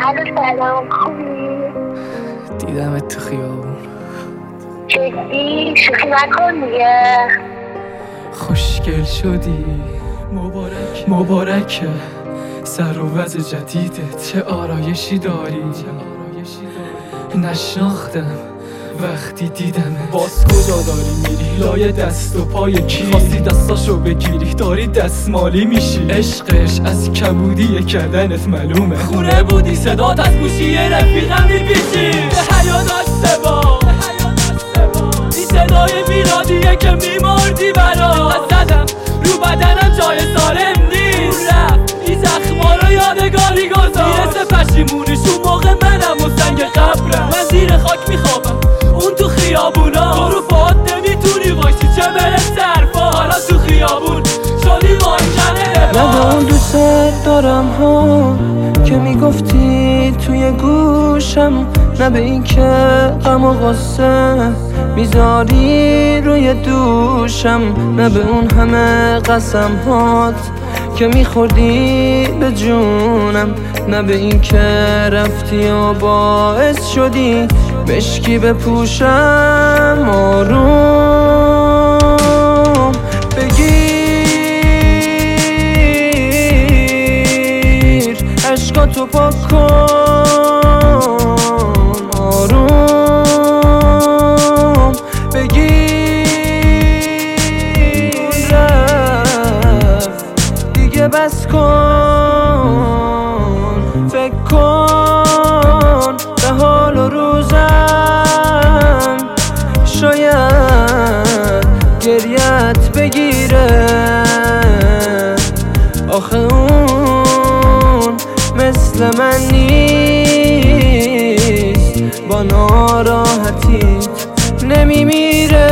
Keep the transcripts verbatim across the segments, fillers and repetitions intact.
الو سلام، خوبی؟ دیدمت تو خیابون. جدی؟ شوخی نکن دیگه. خوشگل شدی، مبارک مبارکه سر و وضع جدیدت. چه آرایشی داری، نشناختم وقتی دیدمت. باز کجا داری میری؟ لای دست و پای کی؟ خواستی دستاشو بگیری داری دستمالی میشی. عشقش از کبودی کردنت معلومه. خونه بودی صدات از گوشی رفیقم میپیچی. به حیا داشته با این صدای میرادیه که میمردی برا. زدم رو بدنم جای سالم نیست. رفت این زخما رو یادگاری گذار. میرسه پشیمونیش اون موقع منم و سنگ قبرم. من زیر خاک میخوابم اون تو خیابونا. تو رو پاد نمیتونی وایسی چه برسه حرفا. حالا تو خیابون شدی مانکنه. من به اون دوست دارم ها که میگفتی توی گوشم. نه به این که غم و غصه میذاری روی دوشم. نه به اون همه قسم هات که میخوردی به جونم. نه به این که رفتی و باعث شدی مشکی بپوشم. آروم بگیر عشقاتو پاک کن. آروم بگیر رفت دیگه بس کن. فکر کن به حال و روزم. شاید گریت بگیره. آخه اون مثل من نیست. با ناراحتیت نمیمیره.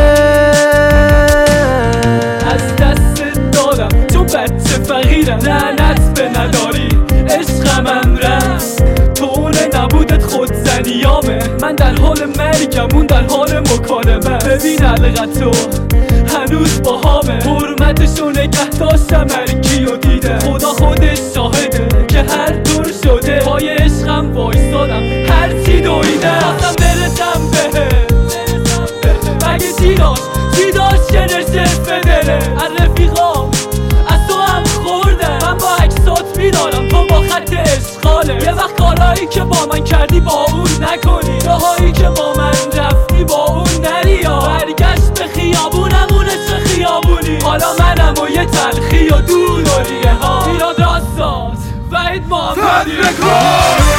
از دست دادم چون بچه فقیرم. لعنت به نداری عشقمم رفت. تو اون نبودت خود زنیامه. من در حال مرگم اون در حال مکالمه. ببین علقت تو هنوز با همه. حرمتشو نگه داشتم هرکی و دیده. خدا خودش شاهده که هر دور شده پای عشقم وایستادم هرچی دویده. خواستم برسم بهت مگه چی داشت چی داشت که نشست به دله. از رفیقام از تو هم خوردم. من با عکسات میدارم تو با خط اشغاله. یه وقت کارهایی که با من کردی با اون نکنی. راهایی که با من رفتی با اون نری. برگشت به خیابونم اونه چه خیابونی. حالا منم و یه تلخی و دور داریه ها. ایراد راستاد وحید محمدی.